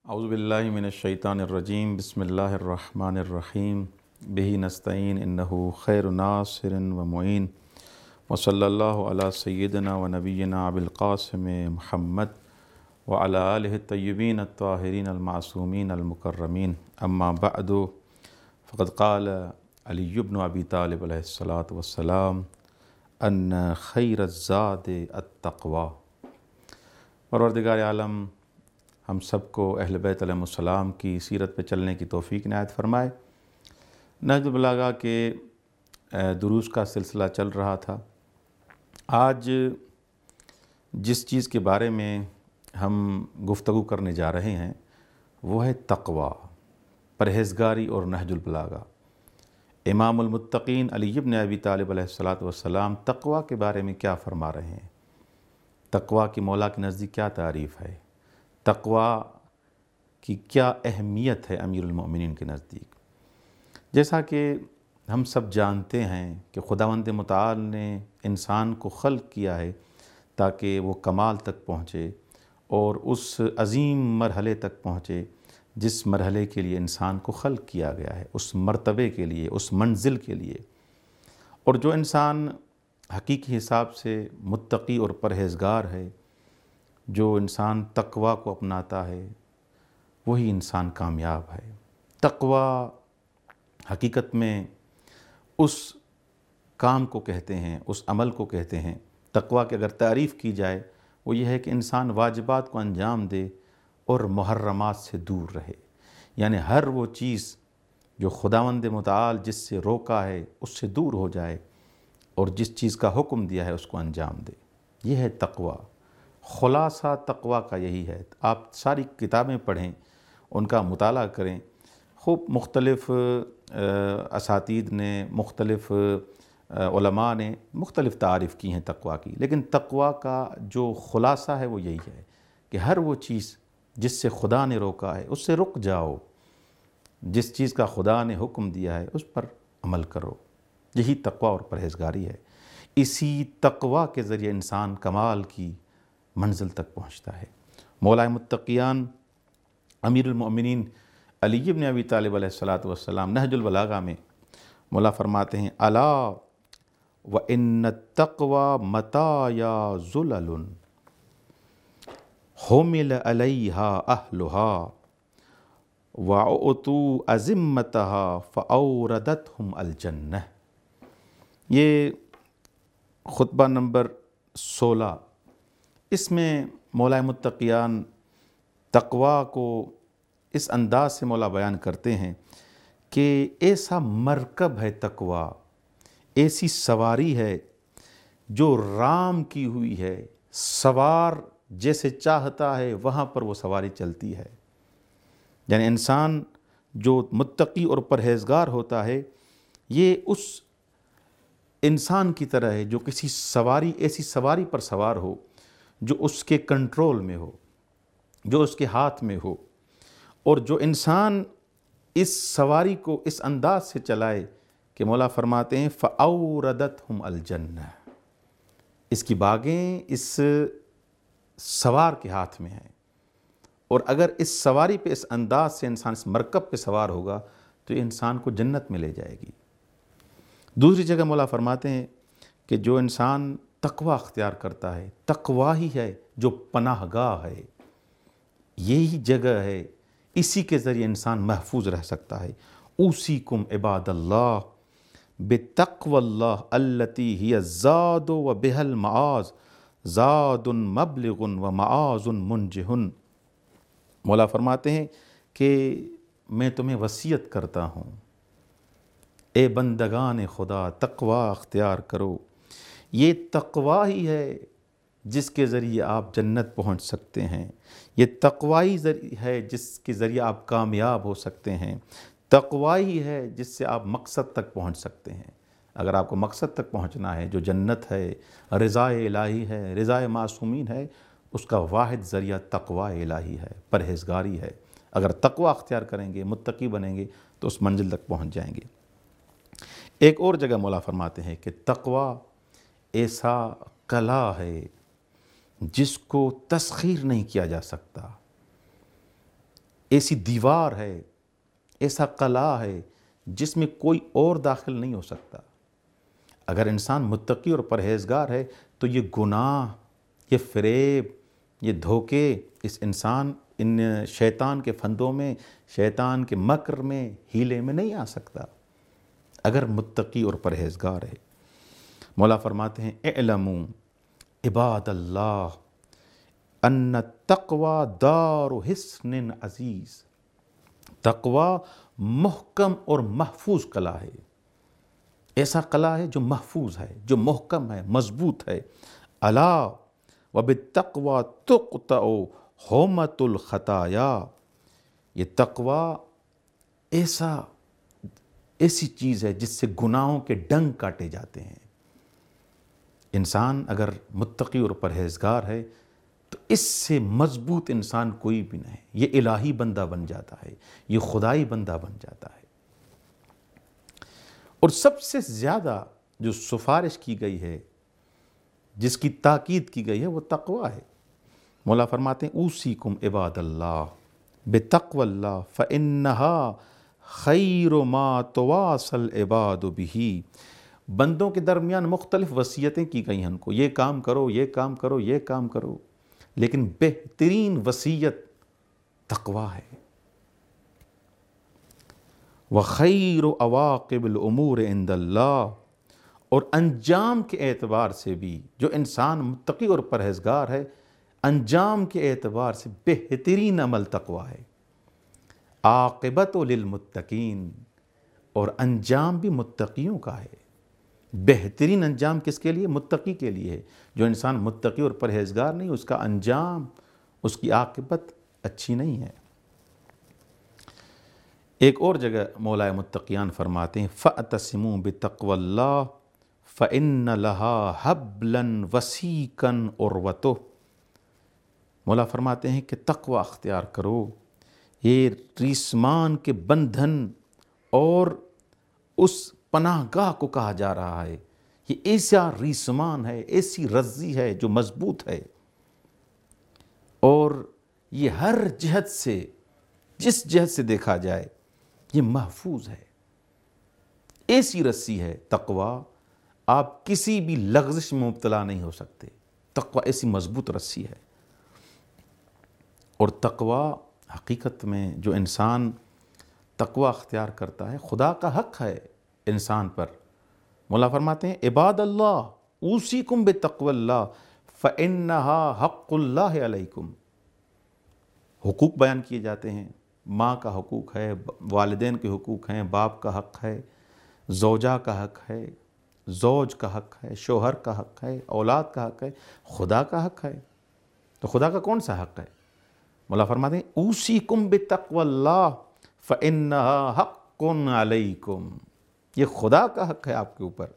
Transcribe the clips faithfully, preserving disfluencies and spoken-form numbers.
اعوذ باللہ من الشیطان الرجیم بسم اللہ الرحمن الرحیم بہ نستعین انہ خیر ناصر و معین وصلی اللہ علی سیدنا و نبینا ابی القاسم محمد وعلی آلہ الطیبین الطاہرین المعصومین المکرمین اما بعد فقد قال علی بن ابی طالب علیہ الصلاۃ والسلام ان خیر الزاد التقوی۔ پروردگار عالم ہم سب کو اہل بیت علیہ السلام کی سیرت پہ چلنے کی توفیق عنایت فرمائے۔ نہج البلاغہ کے دروس کا سلسلہ چل رہا تھا۔ آج جس چیز کے بارے میں ہم گفتگو کرنے جا رہے ہیں وہ ہے تقوی، پرہیزگاری اور نہج البلاغہ۔ امام المتقین علی بن ابی طالب علیہ الصلاۃ والسلام تقوی کے بارے میں کیا فرما رہے ہیں، تقوی کی مولا کے نزدیک کیا تعریف ہے، تقوی کی کیا اہمیت ہے امیر المؤمنین کے نزدیک۔ جیسا کہ ہم سب جانتے ہیں کہ خداوند متعال نے انسان کو خلق کیا ہے تاکہ وہ کمال تک پہنچے اور اس عظیم مرحلے تک پہنچے جس مرحلے کے لیے انسان کو خلق کیا گیا ہے، اس مرتبے کے لیے، اس منزل کے لیے۔ اور جو انسان حقیقی حساب سے متقی اور پرہیزگار ہے، جو انسان تقوی کو اپناتا ہے، وہی انسان کامیاب ہے۔ تقوی حقیقت میں اس کام کو کہتے ہیں، اس عمل کو کہتے ہیں۔ تقوی کی اگر تعریف کی جائے وہ یہ ہے کہ انسان واجبات کو انجام دے اور محرمات سے دور رہے، یعنی ہر وہ چیز جو خداوند متعال جس سے روکا ہے اس سے دور ہو جائے اور جس چیز کا حکم دیا ہے اس کو انجام دے۔ یہ ہے تقوی۔ خلاصہ تقوی کا یہی ہے۔ آپ ساری کتابیں پڑھیں، ان کا مطالعہ کریں، خوب مختلف اساتید نے، مختلف علماء نے مختلف تعریف کی ہیں تقوی کی، لیکن تقوی کا جو خلاصہ ہے وہ یہی ہے کہ ہر وہ چیز جس سے خدا نے روکا ہے اس سے رک جاؤ، جس چیز کا خدا نے حکم دیا ہے اس پر عمل کرو۔ یہی تقوی اور پرہیزگاری ہے۔ اسی تقوی کے ذریعے انسان کمال کی منزل تک پہنچتا ہے۔ مولا متقیان امیر المؤمنین علی بن ابی طالب علیہ الصلاۃ والسلام نہج البلاغہ میں مولا فرماتے ہیں الا وان التقوی مطایا ظلل حمل علیہا اہلہا وعطوا عزمتہا فاوردتہم الجنہ۔ یہ خطبہ نمبر سولہ، اس میں مولا متقیان تقوی کو اس انداز سے مولا بیان کرتے ہیں کہ ایسا مرکب ہے تقوی، ایسی سواری ہے جو رام کی ہوئی ہے، سوار جیسے چاہتا ہے وہاں پر وہ سواری چلتی ہے۔ یعنی انسان جو متقی اور پرہیزگار ہوتا ہے یہ اس انسان کی طرح ہے جو کسی سواری ایسی سواری پر سوار ہو جو اس کے کنٹرول میں ہو، جو اس کے ہاتھ میں ہو، اور جو انسان اس سواری کو اس انداز سے چلائے کہ مولا فرماتے ہیں فَأَوْرَدَتْهُمْ الْجَنَّةِ، اس کی باغیں اس سوار کے ہاتھ میں ہیں، اور اگر اس سواری پہ اس انداز سے انسان اس مرکب پہ سوار ہوگا تو یہ انسان کو جنت میں لے جائے گی۔ دوسری جگہ مولا فرماتے ہیں کہ جو انسان تقوی اختیار کرتا ہے، تقوی ہی ہے جو پناہ گاہ ہے، یہی جگہ ہے، اسی کے ذریعے انسان محفوظ رہ سکتا ہے۔ اوصیکم عباد اللہ بتقوی اللہ التی ہی الزاد و بها المعاذ زاد مبلغ و معاذ منجح۔ مولا فرماتے ہیں کہ میں تمہیں وصیت کرتا ہوں اے بندگان خدا، تقوی اختیار کرو۔ یہ تقوی ہی ہے جس کے ذریعے آپ جنت پہنچ سکتے ہیں، یہ تقوی ہی ہے جس کے ذریعے آپ کامیاب ہو سکتے ہیں، تقوی ہی ہے جس سے آپ مقصد تک پہنچ سکتے ہیں۔ اگر آپ کو مقصد تک پہنچنا ہے جو جنت ہے، رضا الہی ہے، رضا معصومین ہے، اس کا واحد ذریعہ تقوی الہی ہے، پرہیزگاری ہے۔ اگر تقوی اختیار کریں گے، متقی بنیں گے تو اس منزل تک پہنچ جائیں گے۔ ایک اور جگہ مولا فرماتے ہیں کہ تقوی ایسا کلا ہے جس کو تسخیر نہیں کیا جا سکتا۔ ایسی دیوار ہے، ایسا قلعہ ہے جس میں کوئی اور داخل نہیں ہو سکتا۔ اگر انسان متقی اور پرہیزگار ہے تو یہ گناہ، یہ فریب، یہ دھوکے اس انسان ان شیطان کے پھندوں میں، شیطان کے مکر میں، ہیلے میں نہیں آ سکتا، اگر متقی اور پرہیزگار ہے۔ مولا فرماتے ہیں اعلموا عباد اللہ ان التقوی دار حصن عزیز، تقوی محکم اور محفوظ قلعہ ہے، ایسا قلعہ ہے جو محفوظ ہے، جو محکم ہے، مضبوط ہے۔ الا وبالتقوی تقطع حومۃ الخطایا، یہ تقوی ایسا ایسی چیز ہے جس سے گناہوں کے ڈنگ کاٹے جاتے ہیں۔ انسان اگر متقی اور پرہیزگار ہے تو اس سے مضبوط انسان کوئی بھی نہیں، یہ الہی بندہ بن جاتا ہے، یہ خدائی بندہ بن جاتا ہے۔ اور سب سے زیادہ جو سفارش کی گئی ہے، جس کی تاکید کی گئی ہے، وہ تقوی ہے۔ مولا فرماتے ہیں اوصیکم عباد اللہ بتقوی اللہ فإنہا خیر ما تواصى العباد بہ۔ بندوں کے درمیان مختلف وصیتیں کی گئی ہیں ان کو، یہ کام کرو، یہ کام کرو، یہ کام کرو، لیکن بہترین وصیت تقوی ہے۔ وَخَيْرُ عَوَاقِبِ الْأُمُورِ عِنْدَ اللَّهِ، اور انجام کے اعتبار سے بھی جو انسان متقی اور پرہیزگار ہے، انجام کے اعتبار سے بہترین عمل تقوی ہے۔ عاقبت للمتقین، اور انجام بھی متقیوں کا ہے۔ بہترین انجام کس کے لیے؟ متقی کے لیے ہے۔ جو انسان متقی اور پرہیزگار نہیں، اس کا انجام، اس کی عاقبت اچھی نہیں ہے۔ ایک اور جگہ مولا متقیان فرماتے ہیں فَأْتَسِمُوا بِتَقْوَى اللَّهِ فَإِنَّ لَهَا حَبْلًا وَسِيقًا عُرْوَتُهُ۔ مولا فرماتے ہیں کہ تقوی اختیار کرو، یہ ریسمان کے بندھن اور اس پناہ گاہ کو کہا جا رہا ہے۔ یہ ایسا ریسمان ہے، ایسی رزی ہے جو مضبوط ہے، اور یہ ہر جہت سے، جس جہت سے دیکھا جائے یہ محفوظ ہے، ایسی رسی ہے تقوی، آپ کسی بھی لغزش میں مبتلا نہیں ہو سکتے۔ تقوی ایسی مضبوط رسی ہے۔ اور تقوی حقیقت میں جو انسان تقوی اختیار کرتا ہے، خدا کا حق ہے انسان پر۔ مولا فرماتے ہیں عباد اللہ اوصیکم بتقوی اللہ فإنہا حق اللہ علیکم۔ حقوق بیان کیے جاتے ہیں، ماں کا حقوق ہے، والدین کے حقوق ہیں، باپ کا حق ہے، زوجہ کا حق ہے، زوج کا حق ہے، شوہر کا حق ہے، اولاد کا حق ہے، خدا کا حق ہے۔ تو خدا کا کون سا حق ہے؟ مولا فرماتے ہیں اوصیکم بتقوی اللہ فإنہا حق علیکم، یہ خدا کا حق ہے آپ کے اوپر۔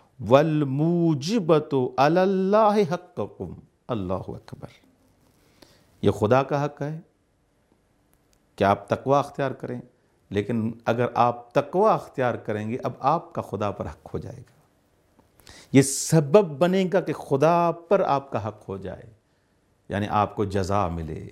والموجبۃ علی اللہ حقکم، اللہ اکبر، یہ خدا کا حق ہے کہ آپ تقوی اختیار کریں، لیکن اگر آپ تقوی اختیار کریں گے اب آپ کا خدا پر حق ہو جائے گا، یہ سبب بنے گا کہ خدا پر آپ کا حق ہو جائے، یعنی آپ کو جزا ملے،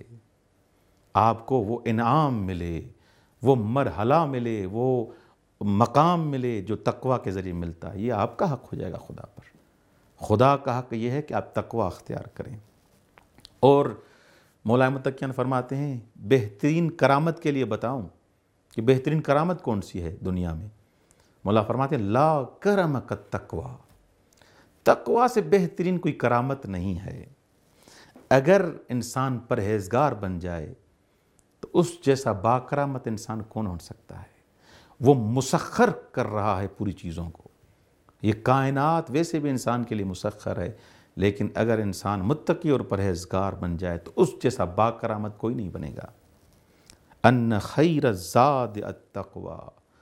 آپ کو وہ انعام ملے، وہ مرحلہ ملے، وہ مقام ملے جو تقوی کے ذریعے ملتا ہے، یہ آپ کا حق ہو جائے گا خدا پر۔ خدا کا حق یہ ہے کہ آپ تقوی اختیار کریں۔ اور مولا متقیان فرماتے ہیں بہترین کرامت کے لیے بتاؤں کہ بہترین کرامت کون سی ہے دنیا میں؟ مولا فرماتے ہیں لا کرم کالتقوی، تقوی سے بہترین کوئی کرامت نہیں ہے۔ اگر انسان پرہیزگار بن جائے تو اس جیسا باکرامت انسان کون ہو سکتا ہے؟ وہ مسخر کر رہا ہے پوری چیزوں کو، یہ کائنات ویسے بھی انسان کے لیے مسخر ہے، لیکن اگر انسان متقی اور پرہیزگار بن جائے تو اس جیسا باکرامت کوئی نہیں بنے گا۔ ان خیر الزاد التقوی،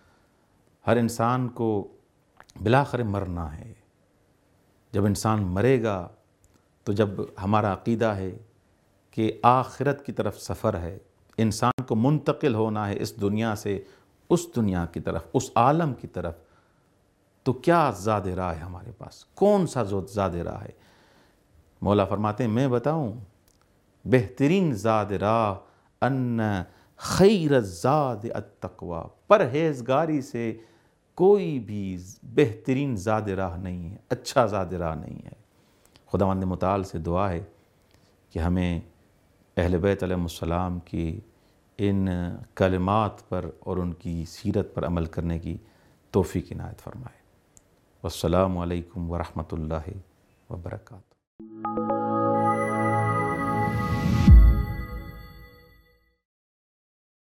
ہر انسان کو بالآخر مرنا ہے۔ جب انسان مرے گا تو جب ہمارا عقیدہ ہے کہ آخرت کی طرف سفر ہے، انسان کو منتقل ہونا ہے اس دنیا سے اس دنیا کی طرف، اس عالم کی طرف، تو کیا زاد راہ ہے ہمارے پاس؟ کون سا زاد راہ ہے؟ مولا فرماتے ہیں میں بتاؤں، بہترین زاد راہ ان خیر الزاد التقوی، پرہیزگاری سے کوئی بھی بہترین زاد راہ نہیں ہے، اچھا زاد راہ نہیں ہے۔ خداوند متعال سے دعا ہے کہ ہمیں اہل بیت علیہ السلام کی ان کلمات پر اور ان کی سیرت پر عمل کرنے کی توفیق عنایت فرمائے۔ والسلام علیکم ورحمۃ اللہ وبرکاتہ۔